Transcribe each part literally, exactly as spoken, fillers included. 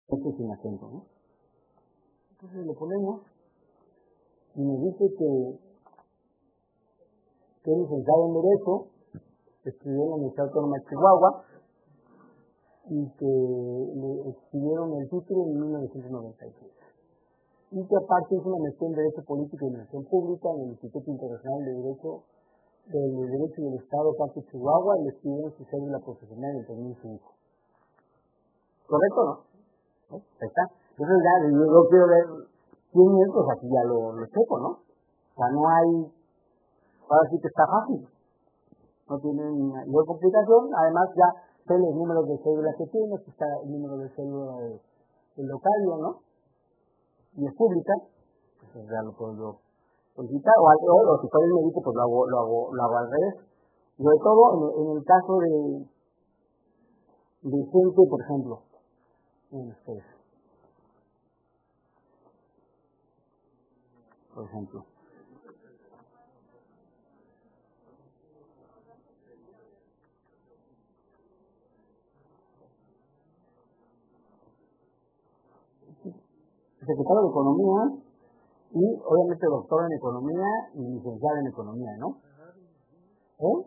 este sin acento, ¿no? Entonces le ponemos y nos dice que, que es licenciado en Derecho, estudió en la Universidad Autónoma de Chihuahua y que le expidieron el título en mil novecientos noventa y seis. Y que aparte hizo una maestría en Derecho Político y Administración Pública en el Instituto Internacional de Derecho del Derecho del Estado Parque Chihuahua y le expidieron su cédula profesional en dos mil cinco. ¿Correcto o no? ¿No? Ahí está. Entonces ya, yo, yo quiero ver quién es, pues aquí ya lo, lo checo, ¿no? O sea, no hay, ahora sí que está fácil. No tiene ninguna complicación, además ya sé los números de cédula que tiene, aquí está el número de cédula de, del locario, ¿no? Y es pública, pues ya lo puedo yo solicitar, o, al, o, o si fuera el médico, pues lo hago, lo hago, lo hago al revés. Sobre todo en, en el caso de, de gente, por ejemplo, en ustedes, por ejemplo. Secretario de Economía y obviamente doctor en Economía y licenciado en Economía, ¿no? ¿Eh?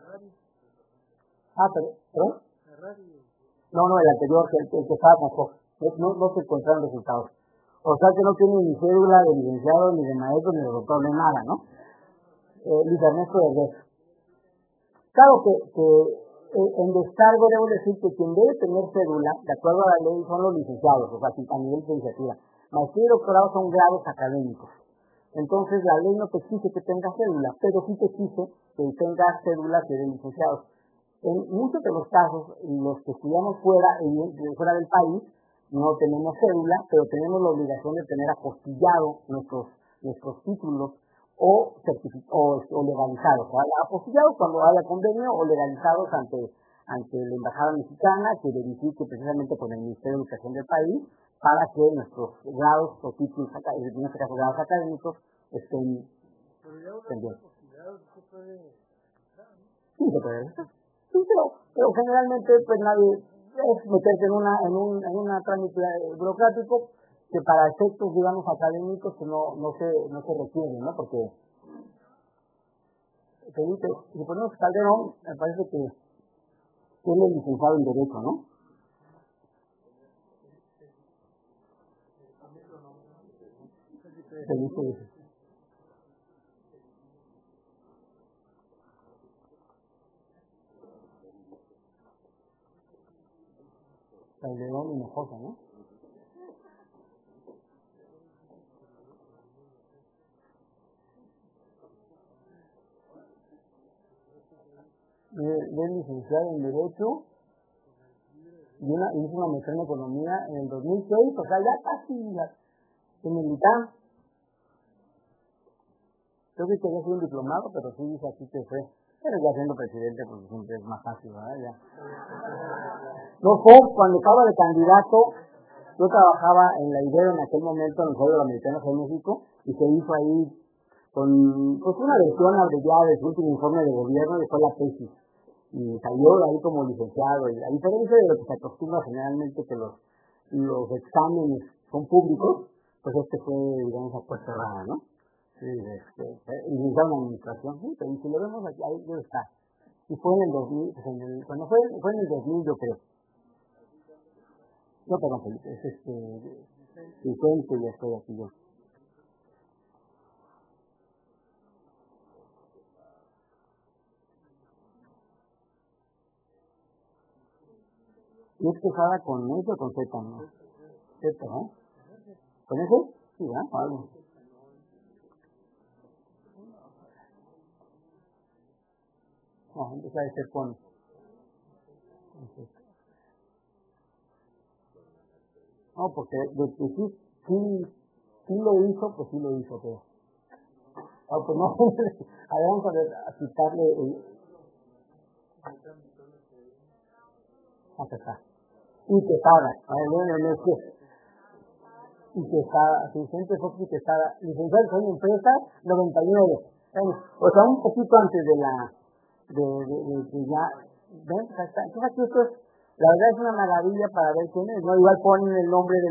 Ah, pero, ¿pero? No, no, el anterior, el, el que estaba con Fox. No, no se encontraron resultados. O sea que no tiene ni cédula de licenciado, ni de maestro, ni de doctor, ni nada, ¿no? Eh, Luis Ernesto Herbert. Claro que, que eh, en descargo debo decir que quien debe tener cédula, de acuerdo a la ley, son los licenciados, o sea, a nivel de iniciativa. Maestría y doctorado son grados académicos. Entonces la ley no te exige que tengas cédula, pero sí te exige que tengas cédula que de licenciados. En muchos de los casos, los que estudiamos fuera, fuera del país, no tenemos cédula, pero tenemos la obligación de tener apostillado nuestros, nuestros títulos o, o, o legalizados. ¿Vale? Apostillados cuando haya convenio o legalizados ante, ante la Embajada Mexicana, que verifique precisamente con el Ministerio de Educación del país, para que nuestros grados o títulos, en este caso grados académicos, estén pendientes. Sí, se puede hacer. Sí, pero, pero generalmente pues nadie es meterse en una en un en una trámite burocrático que para efectos digamos académicos que no no se no se requiere, ¿no? Porque Felipe, si ponemos Calderón, me parece que él es licenciado en Derecho, ¿no? Felipe dice. Calderón y Hinojosa, ¿no? Es licenciado en Derecho y una, hizo una maestría en Economía en el dos mil seis, o sea, ya casi la, en militar. Yo creo que había sido un diplomado, pero sí dice aquí que fue. Pero ya siendo presidente, pues siempre es más fácil, ¿verdad? Ya. No fue, cuando estaba de candidato, yo trabajaba en la Ibero en aquel momento, en el Foro Americano de México, y se hizo ahí con pues una versión abreviada de su último informe de gobierno, y fue la tesis. Y salió de ahí como licenciado, y a diferencia de lo que se acostumbra generalmente que los, los exámenes son públicos, pues este fue, digamos, a puerta cerrada, ¿no? Sí, este, licenciado en administración, sí, pero si lo vemos aquí, ahí debe estar. Y fue en el dos mil, pues en el, cuando fue, fue en el dos mil yo creo. No, perdón, Felipe, es este, Vicente, ya estoy aquí yo. ¿Y es casada con ese o con Z, no? Z, ¿no? ¿Con ese? Sí, ¿verdad? Vale. No, entonces debe ser con... No, porque de que sí, sí, sí lo hizo, pues sí lo hizo, pero... Ah, pues no, a ver, vamos a ver, a quitarle el... Acá está. Y Quesada, a ver, bueno, no es que... Y Quesada, si siempre fue y Quesada, licenciado en empresa, noventa y nueve. O sea, un poquito antes de la... de, de, de, de ya... ¿Ven? Acá está. Entonces aquí esto es... La verdad es una maravilla para ver quién es, ¿no? Igual ponen el nombre del